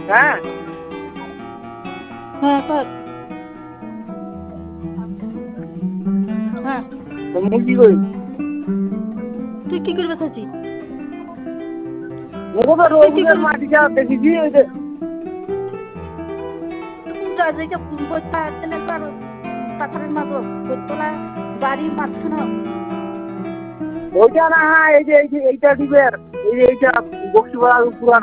হ্যাঁ হ্যাঁ কর হ্যাঁ তুমি কি করি তুই কি করবে চাচ্ছি ওকে তো রোজের মাটি যা দেখেছি ওই যে যা যেটা বইটা তেলে একবার পাথরের মাঝে বইতলা বাড়ি মাঝখানে ওইটা না, হ্যাঁ এই যে এইটা দিবে, এই যে এইটা বক্সিপাড়া পুরানো